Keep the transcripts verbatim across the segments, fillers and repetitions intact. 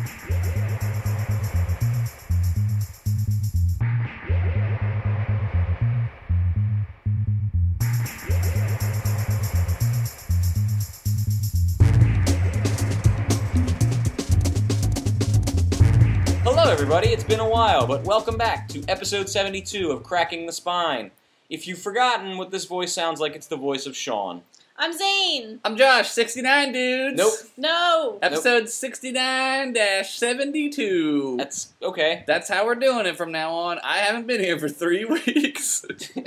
Hello everybody, it's been a while, but welcome back to episode seventy-two of Cracking the Spine. If you've forgotten what this voice sounds like, it's the voice of Sean. I'm Zane. I'm Josh, sixty-nine dudes. Nope. No. Episode nope. sixty-nine seventy-two. That's okay. That's how we're doing it from now on. I haven't been here for three weeks.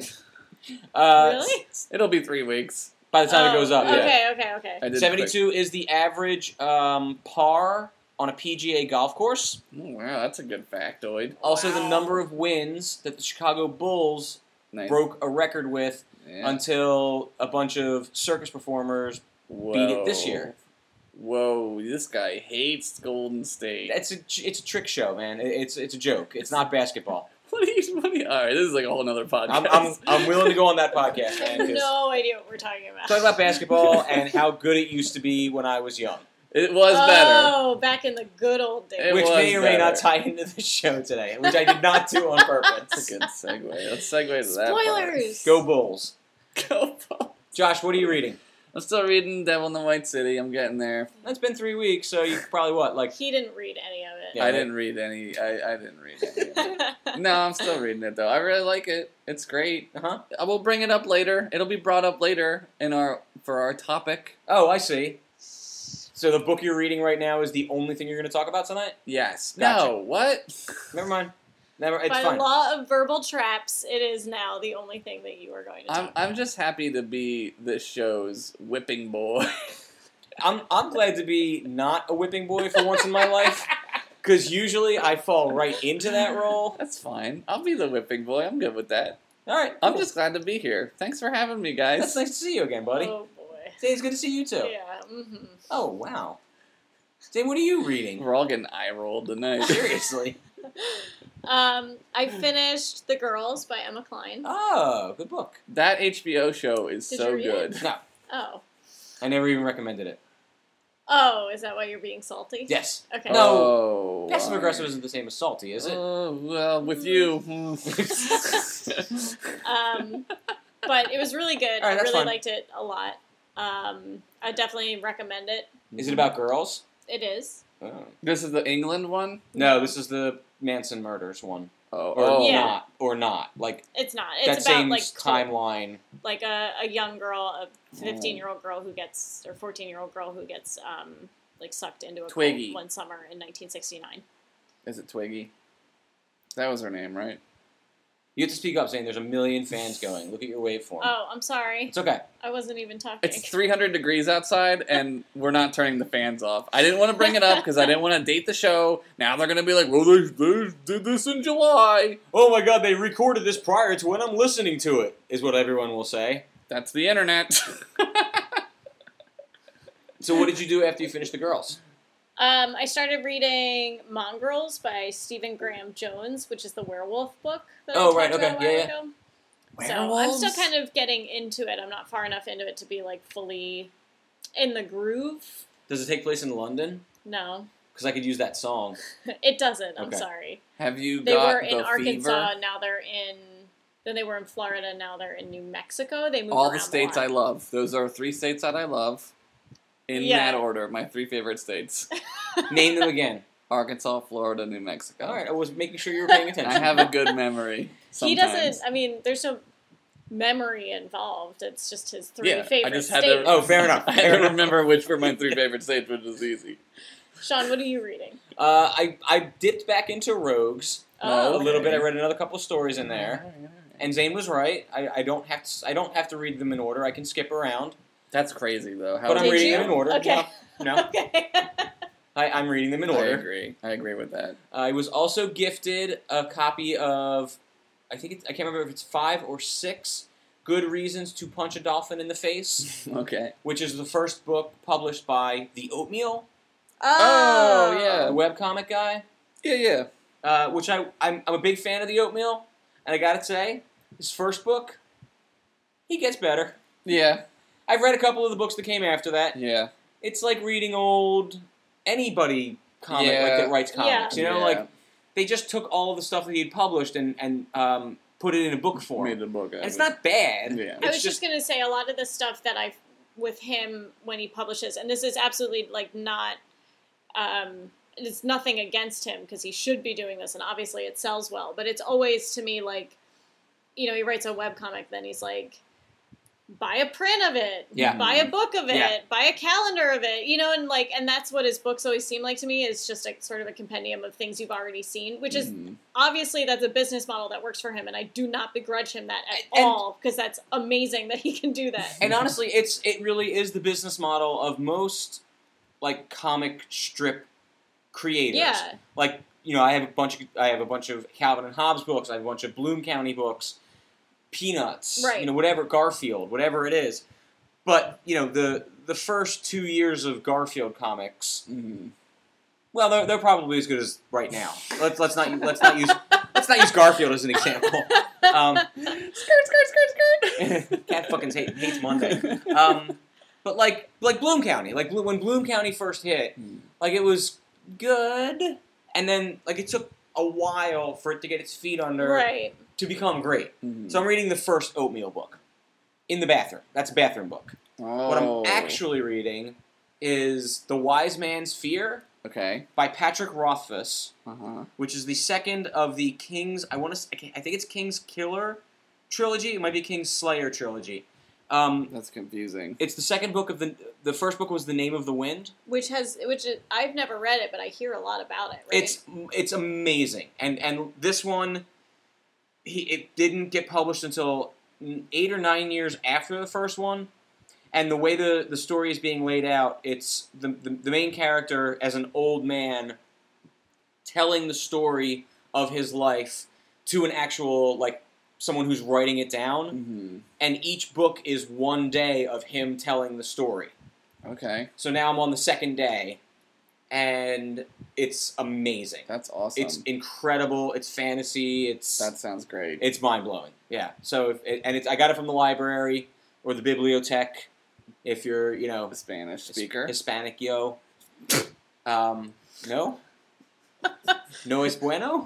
uh, Really? It'll be three weeks. By the time oh, it goes up, okay, yeah. Okay, okay, seventy-two quick. Is the average um, par on a P G A golf course. Oh, wow, that's a good factoid. Also, wow. the number of wins that the Chicago Bulls nice. broke a record with yeah. until a bunch of circus performers Whoa. beat it this year. Whoa, this guy hates Golden State. It's a, it's a trick show, man. It's it's a joke. It's not basketball. What are you, what are you, all right, this is like a whole other podcast. I'm, I'm, I'm willing to go on that podcast, I man. have no idea what we're talking about. Talk about basketball and how good it used to be when I was young. It was oh, better. Oh, back in the good old days. It which may or may better. not tie into the show today, which I did not do on purpose. That's a good segue. Let's segue to that Spoilers! Go Bulls. part. Go Bulls. Josh, what are you reading? I'm still reading Devil in the White City. I'm getting there. It's been three weeks, so you probably what, like... He didn't read any of it. Yeah, I right. didn't read any. I, I didn't read any. Of it. No, I'm still reading it though. I really like it. It's great. Uh-huh. I will bring it up later. It'll be brought up later in our for our topic. Oh, I see. So the book you're reading right now is the only thing you're going to talk about tonight? Yes. Gotcha. No. What? Never mind. Never. It's By fine. the law of verbal traps, it is now the only thing that you are going to talk I'm about. I'm just happy to be this show's whipping boy. I'm I'm glad to be not a whipping boy for once in my life, because usually I fall right into that role. That's fine. I'll be the whipping boy. I'm good with that. All right. I'm cool. just glad to be here. Thanks for having me, guys. That's nice to see you again, buddy. Oh, boy. Zane, it's good to see you too. Yeah, mm-hmm. Oh, wow. Zane, what are you reading? We're all getting eye rolled tonight. Seriously. Um, I finished The Girls by Emma Klein. Oh, good book. That H B O show is Did so you read good. it? No, Oh. I never even recommended it. Oh, is that why you're being salty? Yes. Okay. No. Oh, Passive why? aggressive isn't the same as salty, is it? Oh, well, with you. Um, but it was really good. All right, I that's really fine. liked it a lot. Um, I definitely recommend it. Is it about girls? It is. Oh. This is the England one? No, this is the Manson murders one. Oh, Or oh. Yeah. not. Or not. Like, It's not. that It's about same like timeline. like a, a young girl, a fifteen year old girl who gets or fourteen year old girl who gets um like sucked into a cult Twiggy. one summer in nineteen sixty-nine. Is it Twiggy? That was her name, right? You have to speak up, saying there's a million fans going. Look at your waveform. Oh, I'm sorry. It's okay. I wasn't even talking. It's three hundred degrees outside, and we're not turning the fans off. I didn't want to bring it up because I didn't want to date the show. Now they're going to be like, well, they, they did this in July. Oh my god, they recorded this prior to when I'm listening to it, is what everyone will say. That's the internet. So what did you do after you finished The Girls? Um, I started reading Mongrels by Stephen Graham Jones, which is the werewolf book that Oh, I right, talked okay, about a while yeah, ago. yeah. So I'm still kind of getting into it. I'm not far enough into it to be like fully in the groove. Does it take place in London? No, Because I could use that song. it doesn't. I'm Okay. sorry. Have you They got were in the Arkansas. fever? Now they're in. Then they were in Florida. Now they're in New Mexico. They move All around the states a I lot. love. Those are three states that I love. In Yeah. that order, my three favorite states. Name them again. Arkansas, Florida, New Mexico. All right, I was making sure you were paying attention. I have a good memory. Sometimes. He doesn't. I mean, there's no memory involved. It's just his three Yeah, I favorite just had states. to- Oh, fair enough. I had Fair to enough. remember which were my three favorite states, which is easy. Sean, what are you reading? Uh, I, I dipped back into Rogues Oh, a little okay. bit. I read another couple of stories in there. And Zane was right. I, I don't have to I don't have to read them in order. I can skip around. That's crazy, though. How But I'm Did reading you? them in order. Okay. No, no. Okay. I, I'm reading them in I order. agree. I agree with that. I was also gifted a copy of, I think it's, I can't remember if it's five or six Good Reasons to Punch a Dolphin in the Face, Okay. which is the first book published by The Oatmeal, Oh, yeah. the webcomic guy, Yeah, yeah. uh, which I, I'm, I'm a big fan of The Oatmeal, and I gotta say, his first book, he gets better. Yeah. I've read a couple of the books that came after that. Yeah. It's like reading old anybody comic like Yeah. that writes comics. You know, Yeah. like they just took all of the stuff that he had published and and um, put it in a book form. Made the book. And it's not bad. Yeah. I It's was just, gonna say a lot of the stuff that I've with him when he publishes, and this is absolutely like not. Um, it's nothing against him because he should be doing this, and obviously it sells well. But it's always to me like, you know, he writes a webcomic, then he's like, buy a print of it, Yeah. buy a book of it, Yeah. buy a calendar of it, you know, and like, and that's what his books always seem like to me is just like sort of a compendium of things you've already seen, which is Mhm. obviously that's a business model that works for him, and I do not begrudge him that at And- all because that's amazing that he can do that. And honestly, it's it really is the business model of most like comic strip creators. Yeah. Like, you know, I have a bunch of I have a bunch of Calvin and Hobbes books, I have a bunch of Bloom County books, Peanuts, Right. you know, whatever, Garfield, whatever it is. But, you know, the the first two years of Garfield comics, Mhm. well, they're, they're probably as good as right now. Let's let's not let's not use let's not use Garfield as an example. Um, Skirt, skirt, skirt, skirt. Cat fucking hate, hates Monday. Um, but like like Bloom County, like when Bloom County first hit, Hmm. like it was good, and then like it took a while for it to get its feet under Right. to become great. Mhm. So I'm reading the first Oatmeal book in the bathroom. That's a bathroom book. Oh. What I'm actually reading is The Wise Man's Fear Okay. by Patrick Rothfuss, Uh huh. which is the second of the King's. I want to. I think it's King's Killer trilogy. It might be King's Slayer trilogy. Um, That's confusing. it's the second book of the. The first book was The Name of the Wind. Which has, which is, I've never read it, but I hear a lot about it. Right? It's it's amazing, and and this one, he it didn't get published until eight or nine years after the first one, and the way the the story is being laid out, it's the the, the main character as an old man telling the story of his life to an actual like someone who's writing it down, Mm-hmm. and each book is one day of him telling the story. Okay. So now I'm on the second day, and it's amazing. That's awesome. It's incredible. It's fantasy. It's that sounds great. it's mind blowing. Yeah. So if it, and it's I got it from the library or the bibliothèque. If you're you know A Spanish His- speaker. Hispanic yo. um, no. No es bueno.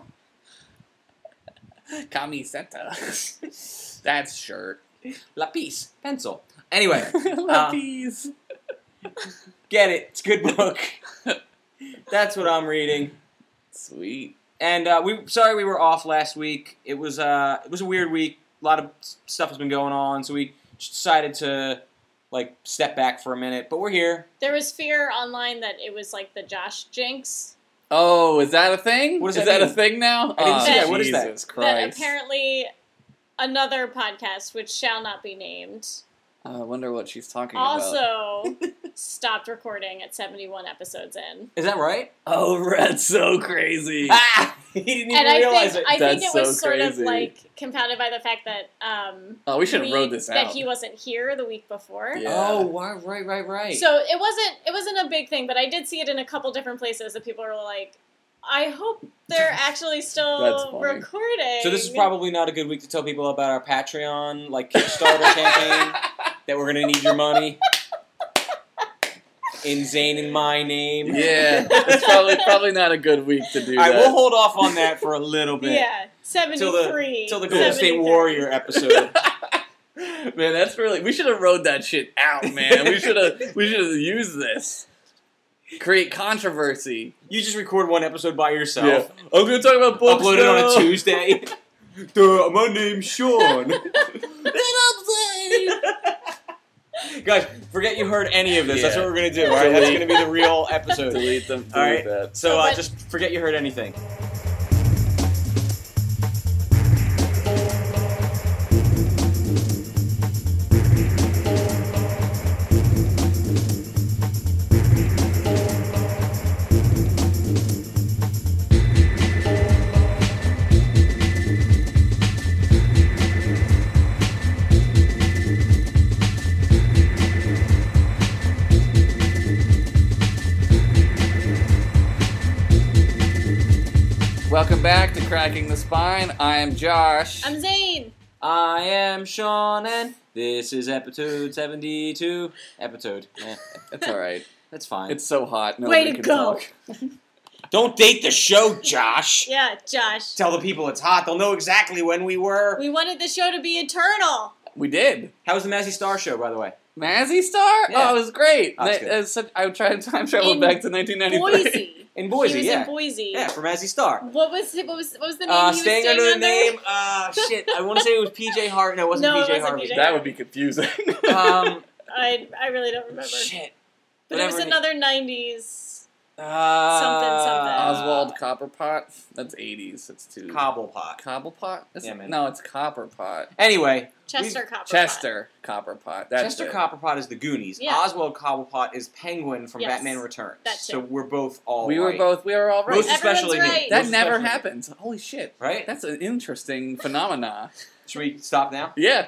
Camiseta. That's shirt. Lapis pencil. Anyway, Lapis. get it. It's a good book. That's what I'm reading. Sweet. And uh, we sorry we were off last week. It was uh, it was a weird week. A lot of stuff has been going on, so we just decided to like step back for a minute. But we're here. There was fear online that it was like the Josh Jinx. Oh, is that a thing? What does is that that, mean? a thing now? I didn't oh, see that. What is that? Jesus That Christ. apparently another podcast, which shall not be named, Oh, I wonder what she's talking about. also stopped recording at seventy-one episodes in. Is that right? Oh, that's so crazy. Ah, he didn't even And I realize think it. I think That's it was so sort of crazy. like compounded by the fact that um, Oh, we should have we- wrote this that out. he wasn't here the week before. Yeah. Oh, right, right, right, right. So it wasn't it wasn't a big thing, but I did see it in a couple different places that people were like, I hope they're actually That's still funny. recording. So this is probably not a good week to tell people about our Patreon, like Kickstarter campaign, that we're gonna need your money in Zane and my name. Yeah, it's probably probably not a good week to do All right, that. we'll hold off on that for a little bit. Yeah, seventy-three. Till the Golden State seventy-three. Warrior episode. Man, that's really. We should have rode that shit out, man. We should have. We should have used this. Create controversy. You just record one episode by yourself. Yeah. I'm gonna talk about books. Upload it on now. a Tuesday. Duh, my name's Sean. Guys, forget you heard any of this. That's Yeah. what we're gonna do. All right, that's gonna be the real episode. Delete them. Delete All right. that. So uh, But- just forget you heard anything. Welcome back to Cracking the Spine. I am Josh. I'm Zane. I am Sean, and this is episode seventy-two. Episode. Eh, It's all right. that's fine. It's so hot. Way Nobody to can go. talk. Don't date the show, Josh. Yeah, Josh. Tell the people it's hot. They'll know exactly when we were. We wanted the show to be eternal. We did. How was the Mazzy Star show, by the way? Mazzy Star? Yeah. Oh, it was great. Oh, that's That- good. it's such, I tried to time travel In back to nineteen ninety-three. Boise. In Boise, He was yeah. in Boise. Yeah, for Mazzy Star. What was what was what was the name Uh, he was staying staying under the under? name, uh, shit, I want to say it was P J Hart. No, it wasn't No, it P J wasn't Harvey. P J That would be confusing. Um, I I really don't remember. shit. But it was Whatever. another nineties. Uh, Something, something. Oswald Copperpot? That's eighties. That's too... Cobblepot. Cobblepot? Is Yeah, it? man. No, it's Copperpot. Anyway, Chester we- Copperpot. Chester Copperpot. That's Chester it. Copperpot is the Goonies. Yeah. Oswald Cobblepot is Penguin from Yes. Batman Returns. That So too. we're both all We were right. both, we were all right. Most Everyone's especially me. right. That Most never especially me. happens. Holy shit. Right? That's an interesting phenomena. Should we stop now? Yeah.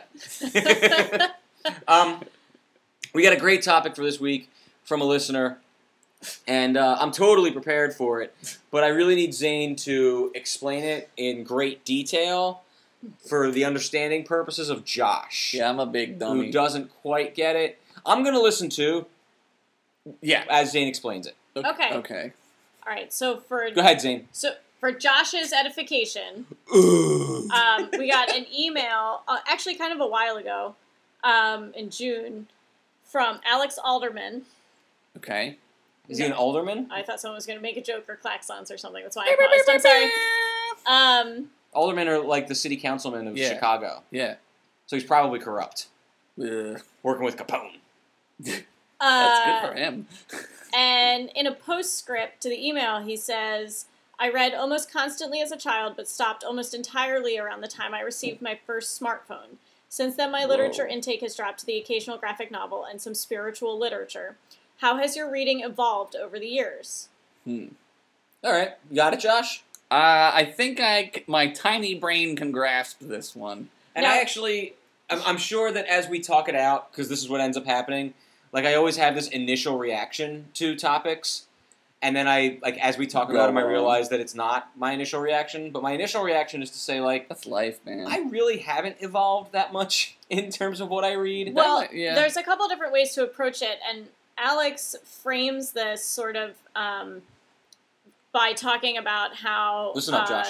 um, we got a great topic for this week from a listener, and uh, I'm totally prepared for it, but I really need Zane to explain it in great detail for the understanding purposes of Josh, Yeah, I'm a big who dummy. doesn't quite get it. I'm going to listen to Yeah. as Zane explains it. Okay. Okay. All right. So for Go ahead, Zane. so for Josh's edification, um, we got an email, uh, actually kind of a while ago, um, in June, from Alex Alderman. Okay. Is he an alderman? I thought someone was going to make a joke or klaxons or something. That's why I paused. I'm sorry. Um, Aldermen are like the city councilmen of Yeah. Chicago, Yeah. so he's probably corrupt, Ugh. working with Capone. That's uh, good for him. And in a postscript to the email, he says, I read almost constantly as a child, but stopped almost entirely around the time I received my first smartphone. Since then, my literature Whoa. intake has dropped to the occasional graphic novel and some spiritual literature. How has your reading evolved over the years? Hmm. All right, you got it, Josh? Uh, I think I, c- my tiny brain can grasp this one. And No. I actually, I'm, I'm sure that as we talk it out, because this is what ends up happening, like I always have this initial reaction to topics, and then I, like as we talk Go about them, I on. realize that it's not my initial reaction, but my initial reaction is to say, like, That's life, man. I really haven't evolved that much in terms of what I read. Well, might- yeah. there's a couple different ways to approach it, and Alex frames this sort of um, by talking about how Listen up, uh, Josh.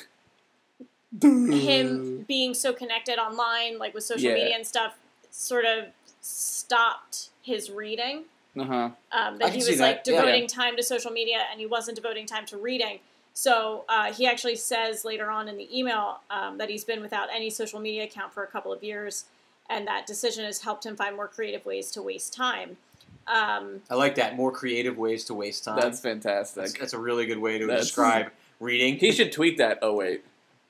him being so connected online, like with social Yeah. media and stuff, sort of stopped his reading. Uh-huh. Um, I that can he see was that, like yeah. devoting time to social media, and he wasn't devoting time to reading. So uh, he actually says later on in the email um, that he's been without any social media account for a couple of years, and that decision has helped him find more creative ways to waste time. Um, I like that. More creative ways to waste time. That's fantastic. That's, that's a really good way to That's- describe reading. He should tweet that. Oh, wait.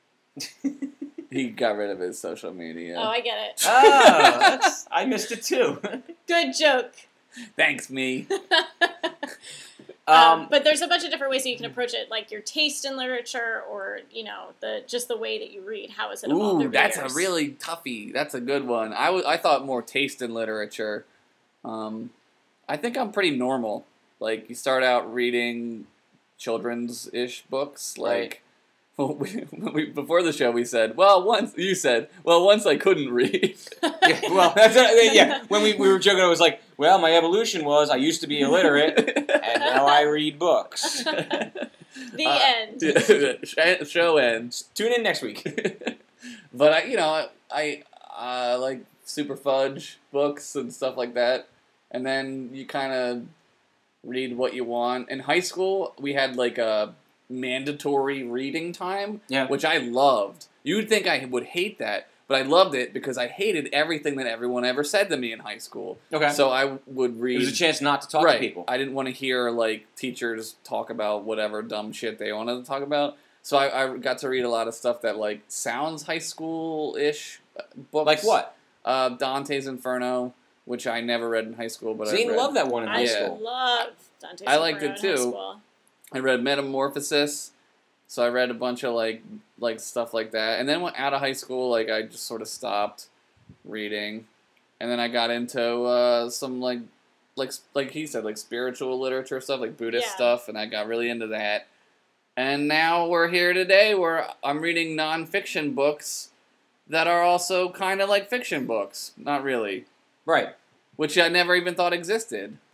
He got rid of his social media. Oh, I get it. oh, that's, I missed it too. Good joke. Thanks, me. Um, um, but there's a bunch of different ways that you can approach it, like your taste in literature, or you know, the just the way that you read. How has it evolved Ooh, over that's years? a really toughie. That's a good one. I, w- I thought more taste in literature. Um, I think I'm pretty normal. Like, you start out reading children's-ish books. Like, well, we, when we, before the show, we said, well, once, you said, well, once I couldn't read. yeah, well, that's a, yeah. When we, we were joking, I was like, "Well, my evolution was I used to be illiterate, and now I read books." the Uh, end. Sh- show ends. Tune in next week. But I, you know, I uh, like Super Fudge books and stuff like that, and then you kind of read what you want. In high school, we had like a mandatory reading time, Yeah. which I loved. You'd think I would hate that, but I loved it because I hated everything that everyone ever said to me in high school. Okay. So I would read. It was a chance not to talk right. to people. I didn't want to hear like teachers talk about whatever dumb shit they wanted to talk about. So I, I got to read a lot of stuff that like sounds high school ish books. Like what? Uh, Dante's Inferno, which I never read in high school, but Zane I read. loved that one in I high Yeah. school. love Dante's I liked Inferno it in high too. school. I read Metamorphosis, so I read a bunch of like like stuff like that. And then when out of high school, like I just sort of stopped reading, and then I got into uh, some like like like he said, like spiritual literature stuff, like Buddhist Yeah. stuff, and I got really into that. And now we're here today, where I'm reading nonfiction books that are also kind of like fiction books. Not really, Right. which I never even thought existed.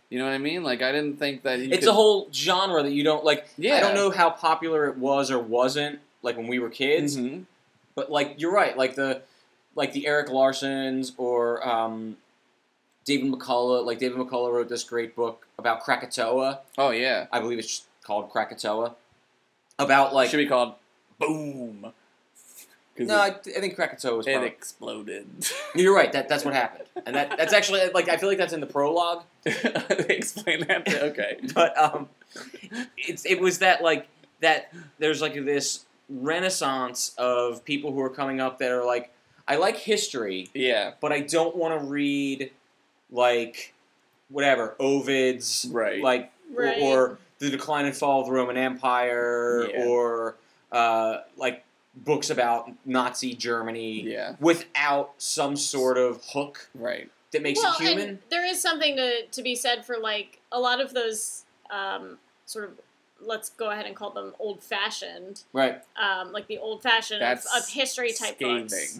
You know what I mean? Like, I didn't think that you It's could... a whole genre that you don't, like, Yeah. I don't know how popular it was or wasn't, like, when we were kids, Mm-hmm. but, like, you're right, like, the, like, the Eric Larsons or, um, David McCullough, like, David McCullough wrote this great book about Krakatoa, Oh, yeah. I believe it's called Krakatoa, about, Like, like, should be called Boom. 'Cause no, I, it, I think Krakatoa was it probably, exploded. you're right, that, that's what happened, and that, that's actually, like, I feel like that's in the prologue, Explain that. To, okay. but, um, it's, it was that, like, that, there's, like, this renaissance of people who are coming up that are, like, I like history, Yeah. but I don't want to read, like, whatever, Ovid's, Right. like, Right. or, or The Decline and Fall of the Roman Empire, Yeah. or, uh, like, books about Nazi Germany, Yeah. without some sort of hook Right. that makes well, it human. and there is something to, to be said for, like, a lot of those um, sort of, let's go ahead and call them old-fashioned, Right. um, like the old-fashioned of, That's of history-type books. scathing.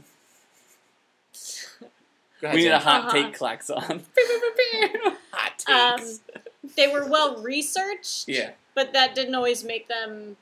Go ahead, We need a Jen. hot Uh-huh. take klaxon. Hot Um, takes. They were well-researched, yeah. but that didn't always make them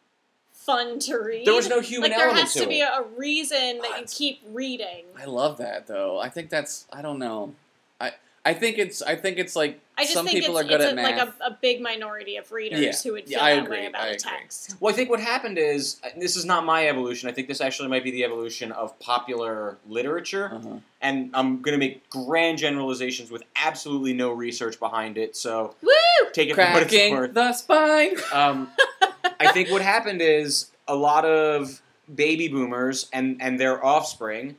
fun to read. There was no human like, there element has to to be it. a, a reason that you What? keep reading. I love that though. I think that's I don't know. I I think it's I think it's like I just some think people it's, are good it's at a, math. like a, a big minority of readers Yeah. who would feel Yeah, I that agree. way about I a agree. text. Well, I think what happened is, and this is not my evolution, I think this actually might be the evolution of popular literature, uh-huh. and I'm going to make grand generalizations with absolutely no research behind it, so Woo! take it for what it's Cracking worth. the spine. Um, I think what happened is a lot of baby boomers and, and their offspring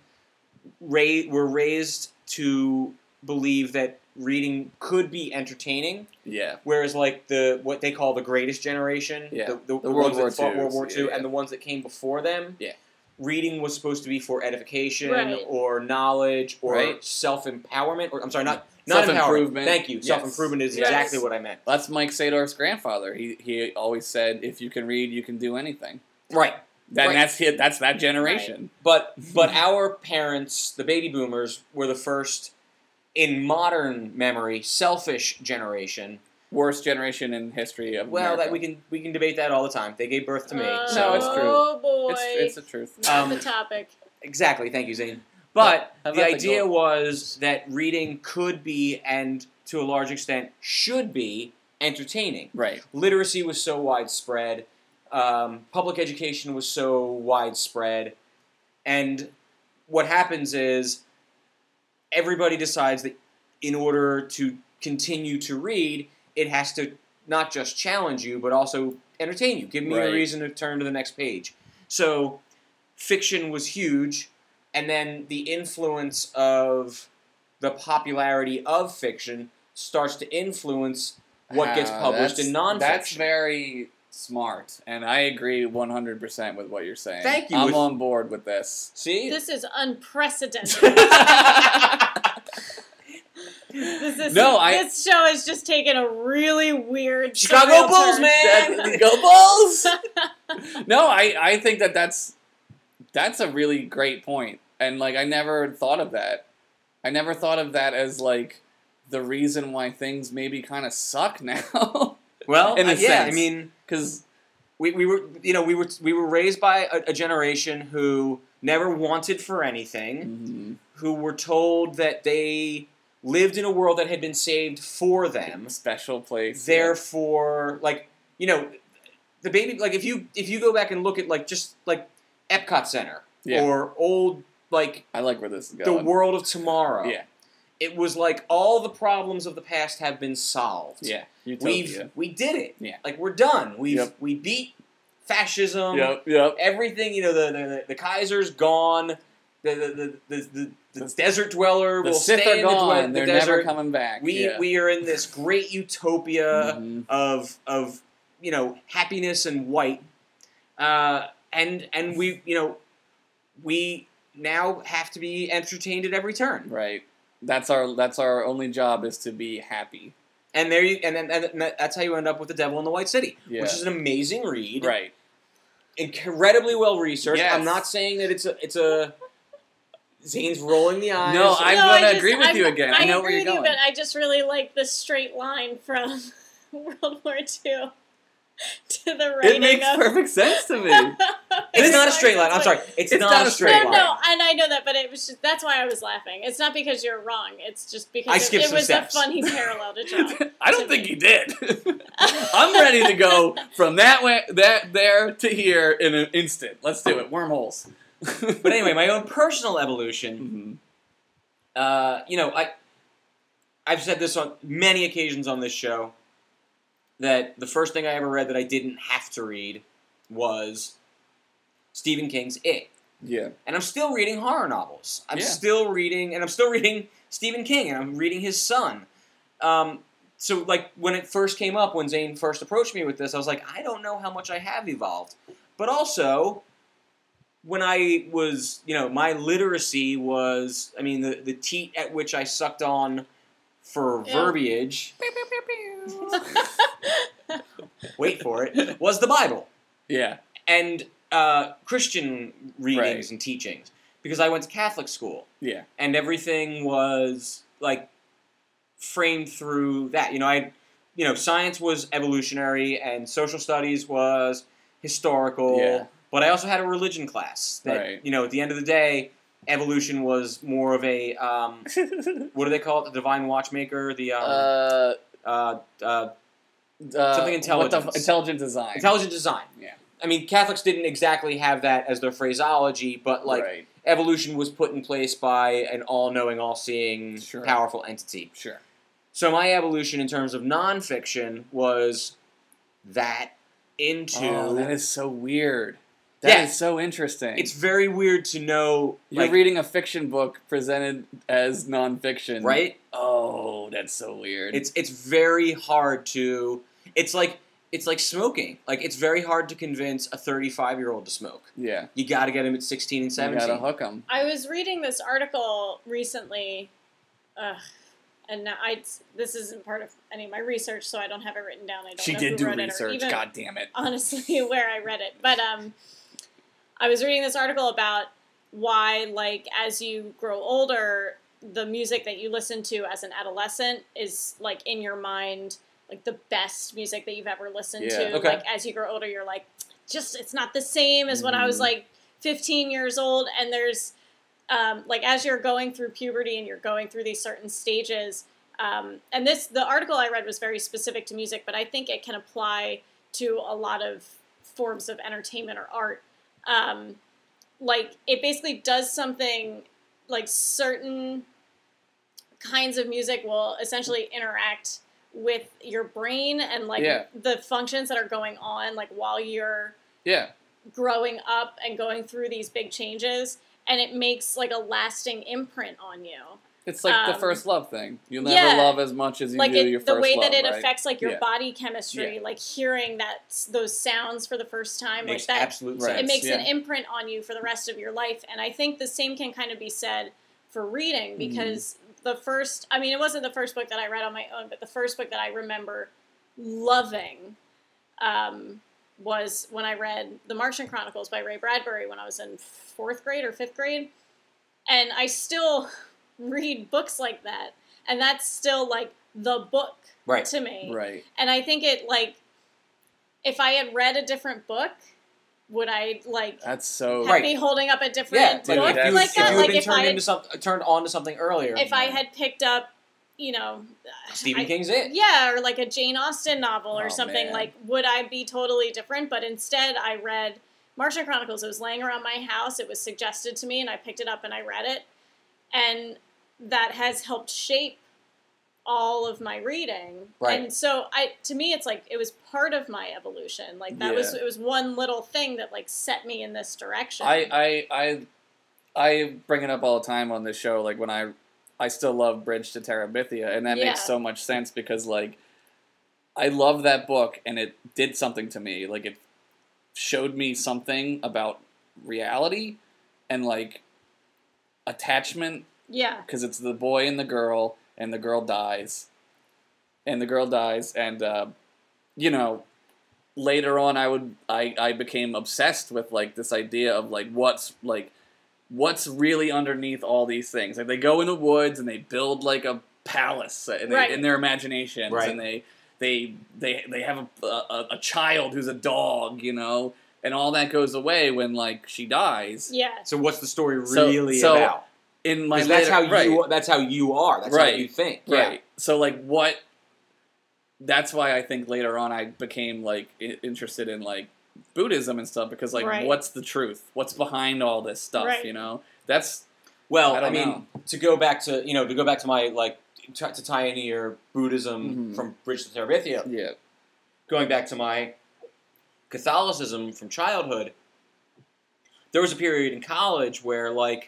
ra- were raised to believe that reading could be entertaining, Yeah. whereas like the what they call the greatest generation, Yeah. the, the, The the World ones War that fought World Twos, War yeah, Two, yeah. and the ones that came before them, Yeah. reading was supposed to be for edification Right. or knowledge or Right. self empowerment. Or I'm sorry, not not empowerment. Self-improvement. Thank you. Yes. Self improvement is Yes. exactly what I meant. That's Mike Sadorf's grandfather. He he always said, if you can read, you can do anything. Right. Then Right. that's hit. That's that generation. But but our parents, the baby boomers, were the first in modern memory selfish generation. Worst generation in history of Well, America. that we can we can debate that all the time. They gave birth to me. Oh, so No, it's true. Oh boy, It's, it's the truth. not Um, the topic. Exactly. Thank you, Zane. But How the about the idea goal? was that reading could be, and to a large extent should be, entertaining. Right. Literacy was so widespread. Um, public education was so widespread. And what happens is everybody decides that in order to continue to read, it has to not just challenge you, but also entertain you. Give me Right. a reason to turn to the next page. So fiction was huge, and then the influence of the popularity of fiction starts to influence what gets Ah, published that's- in nonfiction. That's very smart, and I agree one hundred percent with what you're saying. Thank you. I'm With- on board with this. See? This is unprecedented. This is No, I- this show has just taken a really weird Chicago surreal Bulls, turn. man! That- Go Bulls! No, I, I think that that's that's a really great point, and like I never thought of that. I never thought of that as like the reason why things maybe kind of suck now. Well, In a uh, yeah, sense. I mean, Because we, we were you know we were we were raised by a, a generation who never wanted for anything, who were told that they lived in a world that had been saved for them. special place. Therefore, like you know, the baby like if you if you go back and look at like just like Epcot Center Yeah. or old like I like where this is the going. world of tomorrow. Yeah. It was like all the problems of the past have been solved. Yeah. We've Utopia. we did it. Yeah. Like we're done. We've Yep. we beat fascism. Yep. Yep. Everything, you know, the the, the Kaiser's gone. The the the, the, the, the desert dweller The will Sith stay are in the, gone. dwe- the They're desert. never coming back. We yeah. we are in this great utopia Mhm. of of you know happiness and white, uh, and and we you know we now have to be entertained at every turn. Right. That's our that's our only job is to be happy. And there you and then and that's how you end up with The Devil in the White City, Yeah. which is an amazing read. Right. Incredibly well researched. Yes. I'm not saying that it's a it's a Zane's rolling the eyes. No, I'm No, going I to just- agree with I'm- you again. I, I know agree where you're with you, going. but I just really like the straight line from World War Two to the rating It makes of... perfect sense to me. It's not a like- straight line. I'm like- sorry. It's, It's not, not a a straight straight No, line. no, and I know that, but it was just, that's why I was laughing. It's not because you're wrong. It's just because I it, skipped it some was steps. a funny parallel to draw. I don't to think me. he did. I'm ready to go from that way, that there to here in an instant. Let's do it. Wormholes. But anyway, my own personal evolution. Mhm. Uh, you know, I I've said this on many occasions on this show that the first thing I ever read that I didn't have to read was Stephen King's It. Yeah. And I'm still reading horror novels. I'm Yeah. still reading, and I'm still reading Stephen King, and I'm reading his son. Um, so, like, when it first came up, when Zane first approached me with this, I was like, I don't know how much I have evolved. But also, when I was, you know, my literacy was, I mean, the, the teat at which I sucked on for Yeah. verbiage, wait for it, was the Bible. Yeah. And uh, Christian readings Right. and teachings. Because I went to Catholic school. Yeah. And everything was, like, framed through that. You know, I, you know, science was evolutionary and social studies was historical. Yeah. But I also had a religion class that, Right. you know, at the end of the day, evolution was more of a, um, what do they call it? The divine watchmaker? The, um, uh, uh, uh, uh, Something intelligence. What the, intelligent design. intelligent design. Yeah. I mean, Catholics didn't exactly have that as their phraseology, but, like, right. evolution was put in place by an all-knowing, all-seeing, Sure. powerful entity. Sure. So my evolution in terms of nonfiction was that into... Oh, that is so weird. That is Yeah. so interesting. It's very weird to know, You're like, reading a fiction book presented as nonfiction. right? Oh, that's so weird. It's it's very hard to... It's like it's like smoking. Like, it's very hard to convince a thirty-five-year-old to smoke. yeah. You got to get him at sixteen and You seventeen. gotta hook them. I was reading this article recently, ugh, and now I this isn't part of any of my research, so I don't have it written down. I don't She know did who do wrote it or research. even, God damn it. honestly, where I read it. But um, I was reading this article about why, like, as you grow older, the music that you listen to as an adolescent is, like, in your mind, like, the best music that you've ever listened Yeah. to. Okay. Like, as you grow older, you're like, just, it's not the same as when I was, Mhm. like, fifteen years old. And there's, um, like, as you're going through puberty and you're going through these certain stages, um, and this, the article I read was very specific to music, but I think it can apply to a lot of forms of entertainment or art. Um, like, it basically does something, like, certain kinds of music will essentially interact with your brain and, like, Yeah. the functions that are going on, like, while you're Yeah. growing up and going through these big changes, and it makes, like, a lasting imprint on you. It's like the Um, first love thing. You'll never yeah. love as much as you Like, do it, your the first way love, that it right? affects, like, your Yeah. body chemistry, Yeah. like, hearing that those sounds for the first time, Makes like, that absolute Right. sense. it makes yeah. an imprint on you for the rest of your life. And I think the same can kind of be said for reading, because the first, I mean, it wasn't the first book that I read on my own, but the first book that I remember loving um, was when I read The Martian Chronicles by Ray Bradbury when I was in fourth grade or fifth grade. And I still read books like that. And that's still, like, the book Right. to me. Right. And I think it, like, if I had read a different book, would I, like, That's so. have Right. be holding up a different Yeah, book like, if you, like if that? you Like, had been if turned I into had, some, turned on to something earlier, if I had picked up, you know, Stephen I- King's It. yeah, or like a Jane Austen novel or Oh, something, man. like, would I be totally different? But instead, I read Martian Chronicles. It was laying around my house. It was suggested to me, and I picked it up and I read it. And that has helped shape all of my reading. Right. And so I to me it's like it was part of my evolution. Like that was Yeah. it was one little thing that, like, set me in this direction. I, I I I bring it up all the time on this show. Like when I I still love Bridge to Terabithia, and that Yeah. makes so much sense because like I love that book and it did something to me. Like it showed me something about reality and like attachment, yeah. because it's the boy and the girl, and the girl dies, and the girl dies, and uh, you know, later on, I would I I became obsessed with like this idea of like what's like what's really underneath all these things. Like they go in the woods and they build like a palace in, they, Right. in their imaginations, Right. and they they they they have a, a a child who's a dog, you know, and all that goes away when like she dies. Yeah. So what's the story So- really so about? In my 'Cause that's later- how you. right. That's how you are. That's Right. how you think. Right. Yeah. So like what? That's why I think later on I became like I- interested in like Buddhism and stuff, because like Right. what's the truth? What's behind all this stuff? Right. You know, that's Well, I I, don't mean, know. to go back to you know to go back to my like t- to tie into your Buddhism Mhm. from Bridge to Terabithia, yeah, going back to my Catholicism from childhood, there was a period in college where like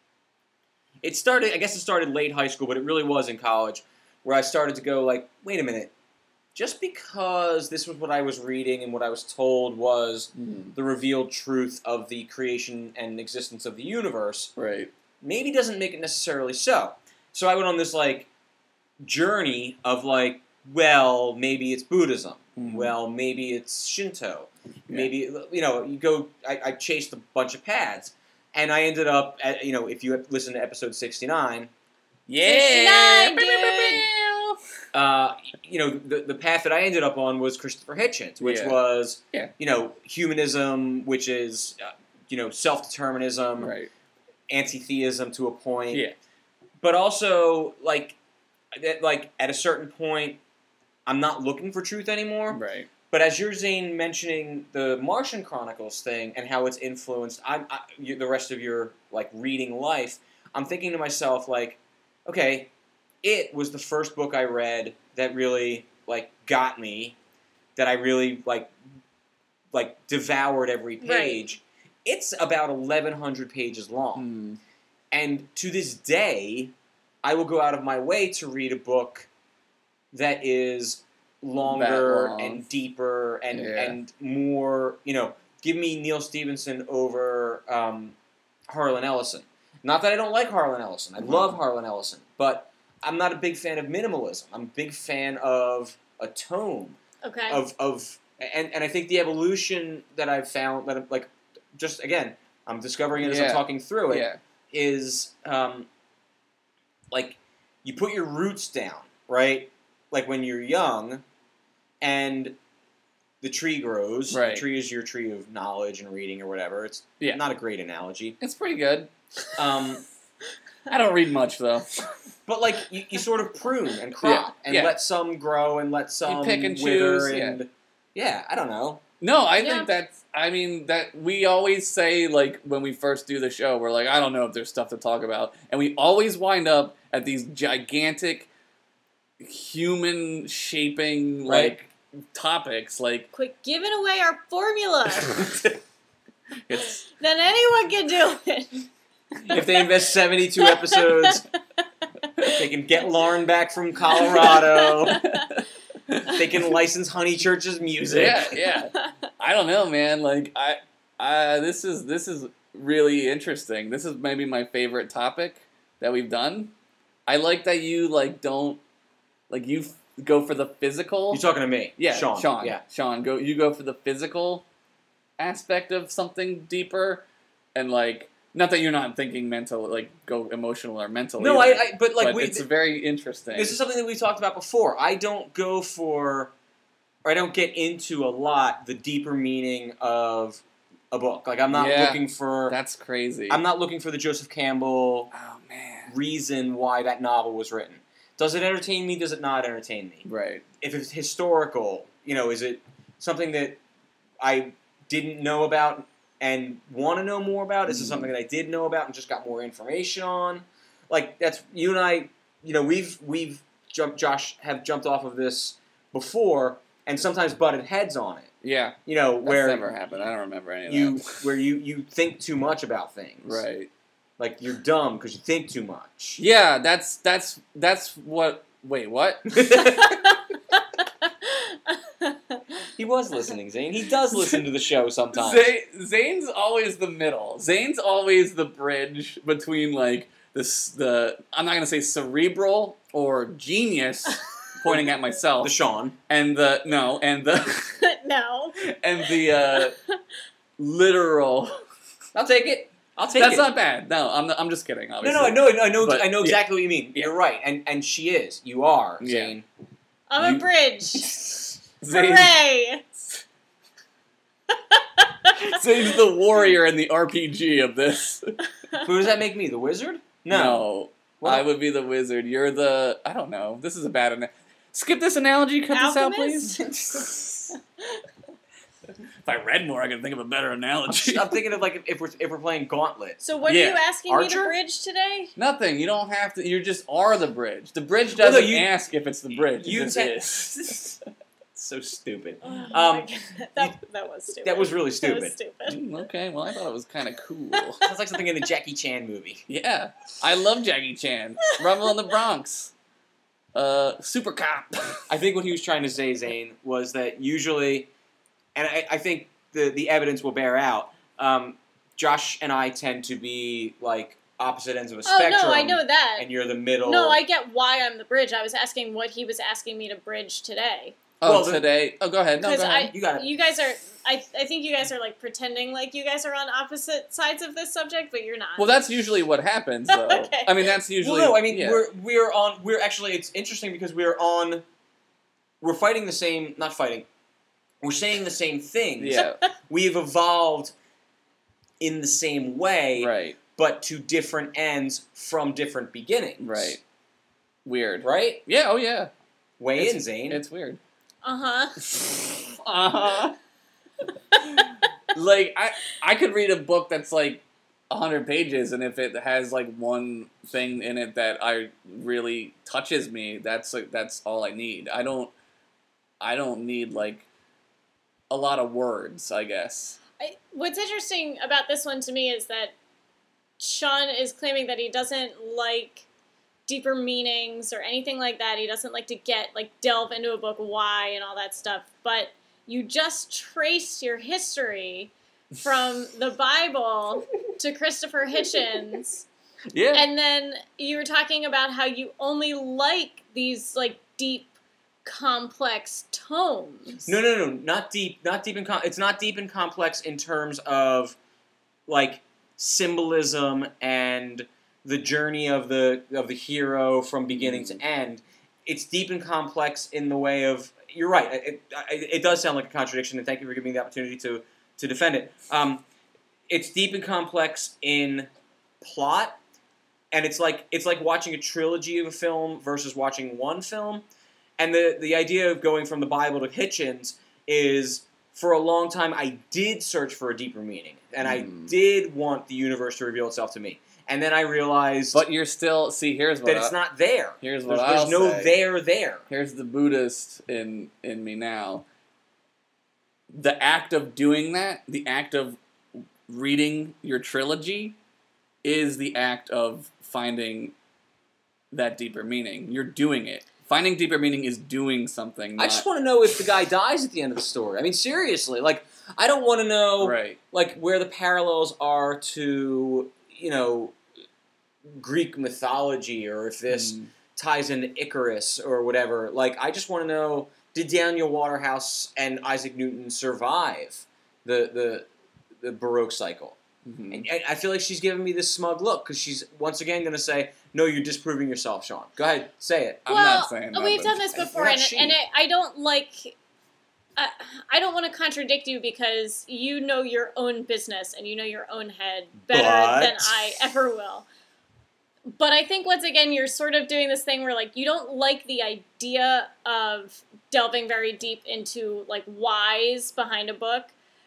it started. I guess it started late high school, but it really was in college where I started to go like, wait a minute. Just because this was what I was reading and what I was told was Mhm. the revealed truth of the creation and existence of the universe, right, maybe doesn't make it necessarily so. So I went on this like journey of like, well, maybe it's Buddhism. Mhm. Well, maybe it's Shinto. Yeah. Maybe you know, you go. I, I chased a bunch of paths, and I ended up at you know, if you listen to episode sixty-nine, yeah, sixty-nine, dude. uh, you know, the the path that I ended up on was Christopher Hitchens, which Yeah. was Yeah. you know humanism, which is uh, you know self-determinism, right, anti-theism to a point. yeah, But also, like, at, like at a certain point, I'm not looking for truth anymore. right, But as you're Zane mentioning the Martian Chronicles thing and how it's influenced, I'm I, you, the rest of your like reading life. I'm thinking to myself like, okay, it was the first book I read that really like got me, that I really like, like devoured every page. It's about eleven hundred pages long. Mm. And to this day, I will go out of my way to read a book that is longer long. and deeper and, Yeah. and more, you know, give me Neil Stephenson over um, Harlan Ellison. Not that I don't like Harlan Ellison. I Mhm. love Harlan Ellison. But I'm not a big fan of minimalism. I'm a big fan of a tone Okay. of of and, and I think the evolution that I've found that I'm, like just again I'm discovering it as I'm Yeah. talking through it yeah, is um, like you put your roots down, right? Like when you're young and the tree grows. Right. The tree is your tree of knowledge and reading or whatever. It's Yeah. not a great analogy. it's pretty good. Um, I don't read much though. but like you, you sort of prune and crop and yeah. let some grow and let some pick and wither choose, yeah. and yeah, I don't know. No, I Yeah. think that's. I mean, that we always say like when we first do the show, we're like, I don't know if there's stuff to talk about, and we always wind up at these gigantic, human shaping like topics. Like Quit giving away our formula. it's Then anyone can do it. If they invest seventy-two episodes, they can get Lauren back from Colorado. They can license Honeychurch's music. yeah, yeah. I don't know, man. Like I, I this is this is really interesting. This is maybe my favorite topic that we've done. I like that you like don't like you f- go for the physical. You're talking to me. Yeah, Sean. Sean. Yeah. Sean, go. You go for the physical aspect of something deeper, and like, not that you're not thinking mental, like go emotional or mental. No, I, either, I. But like but we. it's very interesting. This is something that we talked about before. I don't go for, or I don't get into a lot the deeper meaning of a book. Like I'm not Yeah. looking for. That's crazy. I'm not looking for the Joseph Campbell Oh man. reason why that novel was written. Does it entertain me? Does it not entertain me? Right. If it's historical, you know, is it something that I didn't know about and want to know more about? Is it Mhm. something that I did know about and just got more information on? Like that's you and I. You know, we've we've jumped. Josh have jumped off of this before and sometimes butted heads on it. Yeah. You know, That's where never happened. I don't remember any of you that. where you you think too much about things. Right. Like you're dumb because you think too much. Yeah. That's that's that's what. Wait. What? He was listening, Zane. He does listen to the show sometimes. Zane, Zane's always the middle. Zane's always the bridge between like this the I'm not gonna say cerebral or genius, pointing at myself, The Sean. and the no and the No. and the uh, literal. I'll take it. I'll take That's it. not bad. No, I'm I'm just kidding. No, Obviously. no, I know, I know, But, I know yeah. exactly what you mean. You're right, and and she is. You are, Yeah. Zane. I'm You- a bridge. Zane, Hooray! Zane's the warrior in the R P G of this. Who does that make me? The wizard? No. Well- I would be the wizard. You're the. I don't know. This is a bad. Ana- Skip this analogy. Cut this out, Alchemist? please. If I read more, I could think of a better analogy. I'm thinking of like if, if we're if we're playing Gauntlet. So what Yeah. are you asking me Archer? to bridge today? Nothing. You don't have to. You just are the bridge. The bridge Well, no, doesn't you- ask if it's the bridge. You it just said- is. So stupid. Oh Um, my God. that, that was stupid. That was really That stupid. was stupid. Mm, okay, well, I thought it was kind of cool. Sounds like something in a Jackie Chan movie. Yeah, I love Jackie Chan. Rumble in the Bronx. Uh, Super Cop. I think what he was trying to say, Zane, was that usually, and I, I think the the evidence will bear out. Um, Josh and I tend to be like opposite ends of a Oh spectrum. no, I know that. And you're the middle. No, I get why I'm the bridge. I was asking what he was asking me to bridge today. Oh, Well, the- today. Oh, go ahead. No, go Because ahead. I, You got it. you guys are, I, I think you guys are like pretending like you guys are on opposite sides of this subject, but you're not. Well, that's usually what happens, though. Okay. I mean, that's usually. Well, no, I mean yeah. we're we're on. We're actually. It's interesting because we're on. We're fighting the same. Not fighting. We're saying the same things. Yeah, We've evolved in the same way, right, but to different ends from different beginnings. right. Weird. Right? Yeah, oh, yeah. Weigh It's- in, Zane. It's weird. Uh huh. Uh-huh. Like, I, I could read a book that's like one hundred pages, and if it has like one thing in it that I really touches me, that's like, that's all I need. I don't I don't need like a lot of words, I guess. I, what's interesting about this one to me is that Sean is claiming that he doesn't like deeper meanings or anything like that. He doesn't like to get, like, delve into a book why and all that stuff. But you just traced your history from the Bible to Christopher Hitchens. Yeah. And then you were talking about how you only like these, like, deep, complex tomes. No, no, no, not deep. Not deep in. Com- it's not deep and complex in terms of like symbolism and the journey of the of the hero from beginning to end. It's deep and complex in the way of. You're right. It, it, it does sound like a contradiction, and thank you for giving me the opportunity to to defend it. Um, it's deep and complex in plot, and it's like it's like watching a trilogy of a film versus watching one film. And the, the idea of going from the Bible to Hitchens is, for a long time, I did search for a deeper meaning. And I Mm. did want the universe to reveal itself to me. And then I realized But you're still see. Here's what that I, it's not there. Here's what There's, I'll there's no say. there there. Here's the Buddhist in in me now. The act of doing that, the act of reading your trilogy, is the act of finding that deeper meaning. You're doing it. Finding deeper meaning is doing something. I not- just want to know if the guy dies at the end of the story. I mean, seriously. Like, I don't want to know right. like where the parallels are to, you know, Greek mythology, or if this Mm. ties into Icarus or whatever. Like, I just want to know, did Daniel Waterhouse and Isaac Newton survive the the, the Baroque cycle? Mhm. And, and I feel like she's giving me this smug look because she's once again going to say, no, you're disproving yourself, Sean. Go ahead, say it. I'm well, not saying that, we've but- done this before, Not and, she. and it, I don't like. I, I don't want to contradict you because you know your own business and you know your own head better But- than I ever will. But I think once again you're sort of doing this thing where like you don't like the idea of delving very deep into like whys behind a book,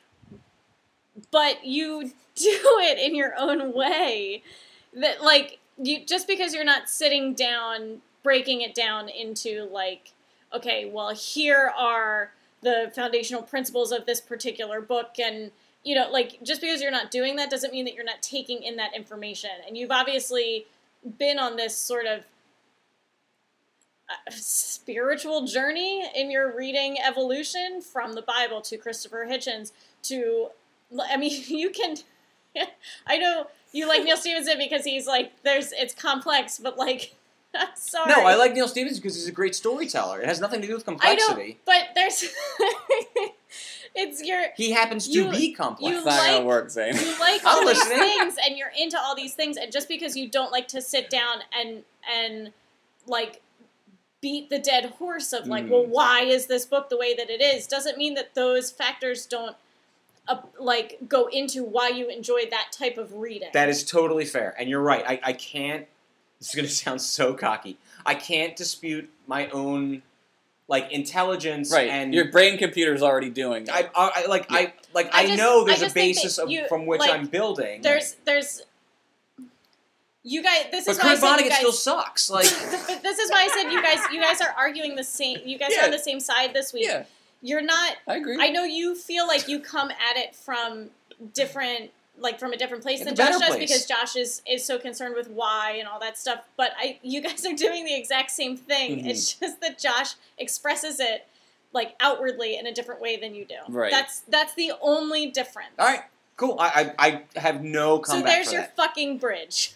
but you do it in your own way. That like you just because you're not sitting down breaking it down into like, okay, well here are the foundational principles of this particular book, and you know, like just because you're not doing that doesn't mean that you're not taking in that information. And you've obviously been on this sort of uh, spiritual journey in your reading evolution from the Bible to Christopher Hitchens to, I mean, you can, I know you like Neil Stephenson because he's like, there's, it's complex, but like, I'm sorry. No, I like Neil Stevens because he's a great storyteller. It has nothing to do with I complexity. don't, but there's, It's your He happens to You- be complex. you It's not like- gonna work, Zane. you like I'm all these listening. things and you're into all these things, and just because you don't like to sit down and and like beat the dead horse of like, Mm. well, why is this book the way that it is, doesn't mean that those factors don't uh, like go into why you enjoy that type of reading. That is totally fair, and you're right. I, I can't. This is going to sound so cocky. I can't dispute my own like intelligence Right. and Your brain computer's already doing it. I, I, I like Yeah. I like I I, just- know I there's a just think that basis of, you- from which like, I'm building. There's there's you guys. This but is why I Kurt said you Vonnegut guys. still sucks. Like But this is why I said you guys. You guys are arguing the same. You guys Yeah. are on the same side this week. yeah, You're not. I agree. I know you feel like you come at it from different, like from a different place It's than a Josh better does, place. because Josh is is so concerned with why and all that stuff. But I, you guys are doing the exact same thing. Mhm. It's just that Josh expresses it like outwardly in a different way than you do. Right. That's that's the only difference. all right, cool. I I, I have no So comeback there's for your that. fucking bridge.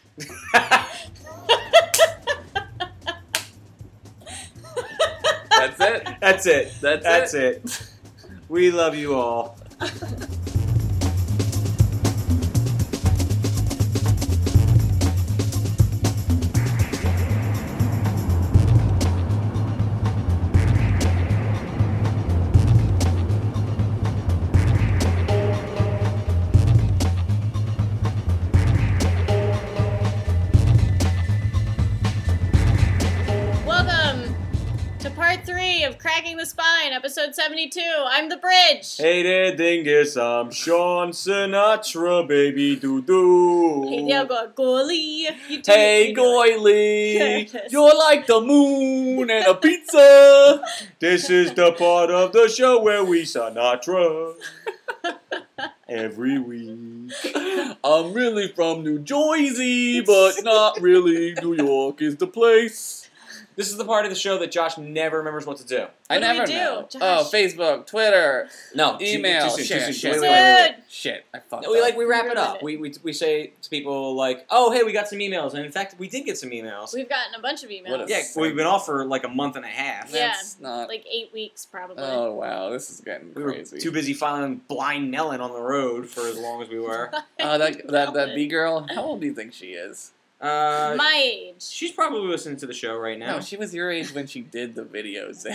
That's it. That's it. That's, That's it. it. We love you all. Welcome to part three of Cracking the Spine, episode seventy-two. I'm the bridge. Hey there, dingus. I'm Sean Sinatra, baby doo doo. Hey there, goalie. You do- Hey, you do it. Goily, Yes. you're like the moon and a pizza. This is the part of the show where we Sinatra every week. I'm really from New Jersey, but not really. New York is the place. This is the part of the show that Josh never remembers what to do. I What do we never do, know. Josh? Oh, Facebook, Twitter, No, too- email. too soon, shit, too soon. shit, Wait, Dude. wait, wait, wait, wait. shit. I fucked No, we up. like we wrap it Ruined up. it. We, we we say to people like, "Oh, hey, we got some emails," and in fact, we did get some emails. We've gotten a bunch of What emails. a Yeah, we've been off for like a month and a half. Yeah. That's not. Like eight weeks, probably. Oh wow, this is getting We were crazy. too busy following blind Nellen on the road for as long as we were. Oh, that that that B girl. How old do you think she is? Uh, My age. she's probably listening to the show right now. No, she was your age when she did the videos.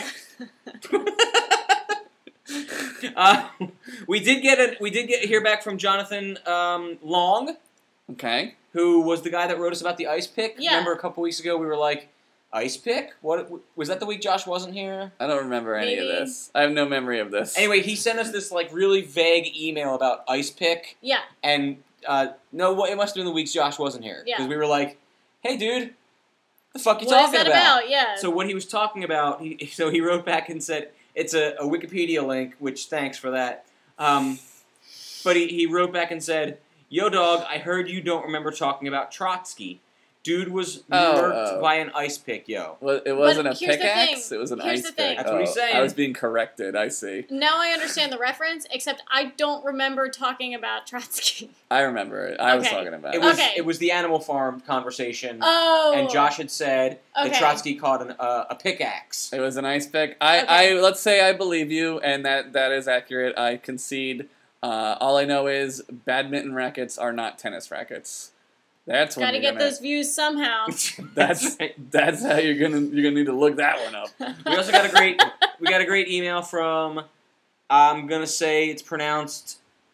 uh, we did get a we did get hear back from Jonathan um, Long, Okay. who was the guy that wrote us about the ice pick. Yeah. Remember a couple weeks ago we were like, ice pick? What was that? The week Josh wasn't here. I don't remember any of Maybe. this. I have no memory of this. Anyway, he sent us this like really vague email about ice pick, Yeah. and uh, no, what it must have been the weeks Josh wasn't here Yeah. because we were like, hey, dude, the fuck you What is talking that about? Yeah. So what he was talking about, he, so he wrote back and said, it's a, a Wikipedia link, which thanks for that. Um, but he, he wrote back and said, yo, dog, I heard you don't remember talking about Trotsky. Dude was Oh, murked oh. by an ice pick, yo. Well, it wasn't But a here's the pickaxe. thing. It was an Here's ice the thing. pick. That's what he's Oh, saying. I was being corrected. I see. Now I understand the reference, except I don't remember talking about Trotsky. I remember it. I was Okay. talking about It it. was Okay. it was the Animal Farm conversation, Oh. and Josh had said that Okay. Trotsky caught an, uh, a pickaxe. It was an ice pick. I, Okay. I let's say I believe you, and that that is accurate. I concede. Uh, all I know is badminton rackets are not tennis rackets. That's when Gotta you're get gonna, those views somehow. That's right. that's how you're gonna you're gonna need to look that one up. We also got a great we got a great email from I'm gonna say it's pronounced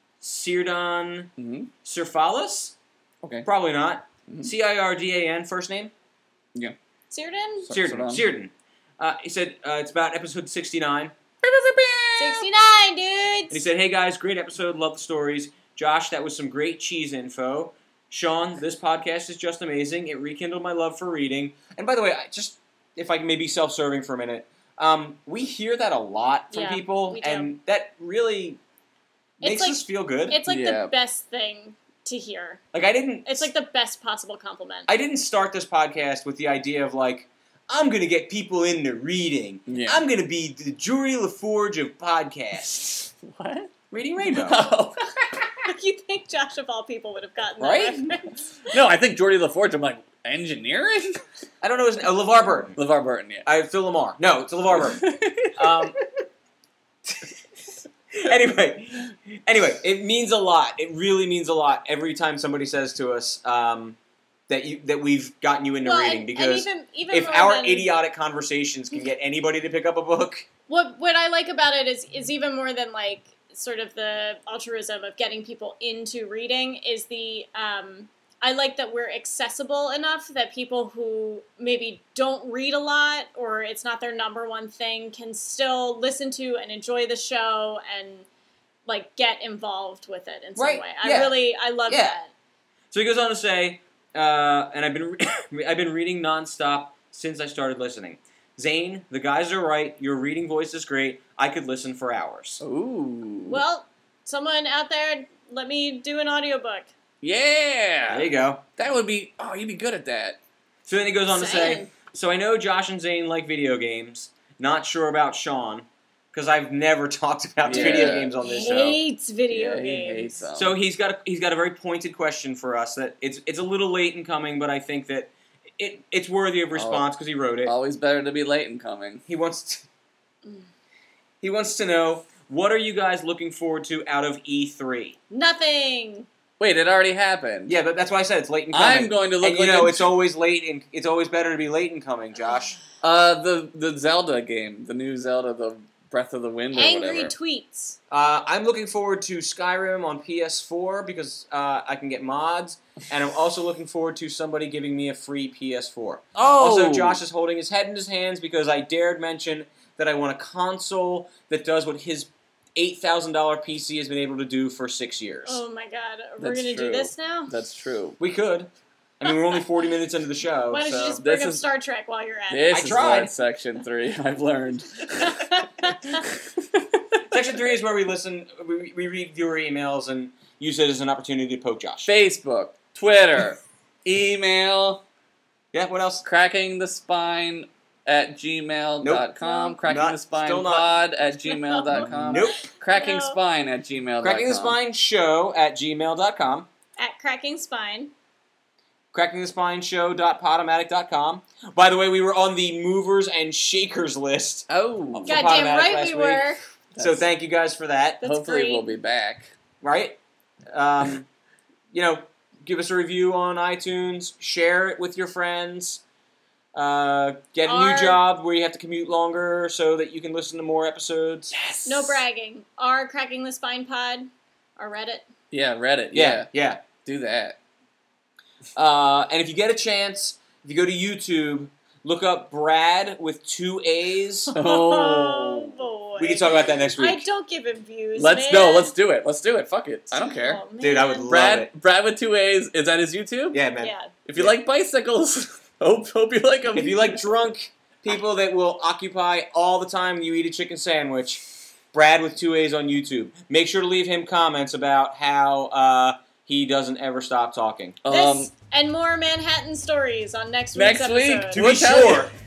Cirdan hmm Cirfalis. Okay. Probably not. Mhm. C I R D A N first name. Searden? So- Cirdan. Cirdan. Cirdan. Uh, he said uh, it's about episode sixty-nine. sixty-nine, And he dudes! said, hey guys, great episode, love the stories. Josh, that was some great cheese info. Sean, this podcast is just amazing. It rekindled my love for reading. And by the way, I just if I can maybe self-serving for a minute, um, we hear that a lot from Yeah, people, we do. and that really It's makes like- us feel good. It's like Yeah. the best thing to hear. Like I didn't, It's like the best possible compliment. I didn't start this podcast with the idea of like I'm gonna get people into reading. Yeah. I'm gonna be the Jury LaForge of podcasts. What? Reading Rainbow. Oh. You think Josh of all people would have gotten that Right? reference? No, I think Geordie LaForge. I'm like engineering. I don't know his name. Oh, LeVar Burton. LeVar Burton. Yeah. I Phil Lamar. No, it's LeVar Burton. Um, anyway, anyway, it means a lot. It really means a lot every time somebody says to us um, that you that we've gotten you into well, reading. and, Because and even, even if more our than, idiotic conversations can get anybody to pick up a book, what what I like about it is is even more than like sort of the altruism of getting people into reading is the. Um, I like that we're accessible enough that people who maybe don't read a lot or it's not their number one thing can still listen to and enjoy the show and like get involved with it in some Right, way. I yeah. really I love Yeah. that. so he goes on to say, uh, and I've been re- I've been reading nonstop since I started listening. Zane, the guys are right. Your reading voice is great. I could listen for hours. Ooh. Well, someone out there, let me do an audiobook. Yeah. There you go. That would be. Oh, you'd be good at that. So then he goes on to say, Saying. so I know Josh and Zane like video games. Not sure about Sean, because I've never talked about Yeah. video games on this show. Hates video yeah, he games. hates them. So he's got a, he's got a very pointed question for us that it's it's a little late in coming, but I think that it it's worthy of response because he wrote it. Always better to be late in coming. He wants to, Mm. he wants to know, what are you guys looking forward to out of E three? Nothing. Wait, it already happened. Yeah, but that's why I said it's late in coming. I'm going to look and you like know a- it's always late and it's always better to be late in coming, Josh. Uh, the the Zelda game, the new Zelda, the Breath of the Wind or Angry whatever. tweets. Uh, I'm looking forward to Skyrim on P S four because uh, I can get mods, and I'm also looking forward to somebody giving me a free P S four. Oh, Also, Josh is holding his head in his hands because I dared mention that I want a console that does what his eight thousand dollars P C has been able to do for six years. Oh my god, we're That's gonna true. do this now? That's true. We could. I mean, we're only forty minutes into the show. Why don't so. you just bring This up is- Star Trek while you're at This I is tried. like section three. I've learned. it? Section three is where we listen, we, we read viewer emails and use it as an opportunity to poke Josh. Facebook, Twitter, email, Yeah, what else? cracking the spine at gmail dot com, Nope. cracking Not- the spine still not. pod at gmail dot com, Nope. cracking No. spine at gmail dot com. Cracking the Spine Show at gmail dot com. At Cracking Spine. cracking the spine show dot podomatic dot com. By the way, we were on the movers and shakers list, Oh, For Goddamn Podomatic right last we week. were. so That's- thank you guys for that. That's hopefully great. we'll be back. Right? Um, you know, give us a review on iTunes, share it with your friends, uh, get a Our- new job where you have to commute longer so that you can listen to more episodes. Yes. No bragging. Our Cracking the Spine pod, our Reddit. Yeah, Reddit. Yeah, Yeah, yeah. do that. Uh, and if you get a chance, if you go to YouTube, look up Brad with two A's. Oh. boy. We can talk about that next week. I don't give him views. Let's man. no, let's do it. Let's do it. Fuck it. I don't care. Oh, Dude, I would man. love Brad, it. Brad with two A's. Is that his YouTube? Yeah, man. Yeah. If you Yeah. like bicycles, hope hope you like them. If you like drunk people that will occupy all the time you eat a chicken sandwich, Brad with two A's on YouTube. Make sure to leave him comments about how uh, he doesn't ever stop talking. um, This and more Manhattan stories on next week's next week, episode. To We'll be tell sure. you.